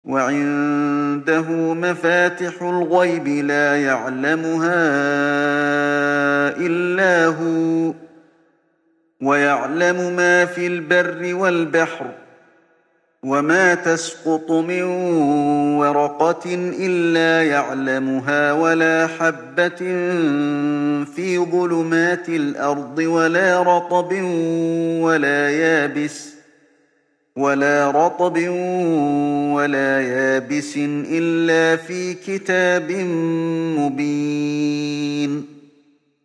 وعنده مفاتح الغيب لا يعلمها إلا هو ويعلم ما في البر والبحر وما تسقط من ورقة إلا يعلمها ولا حبة في ظلمات الأرض ولا يابس إلا في كتاب مبين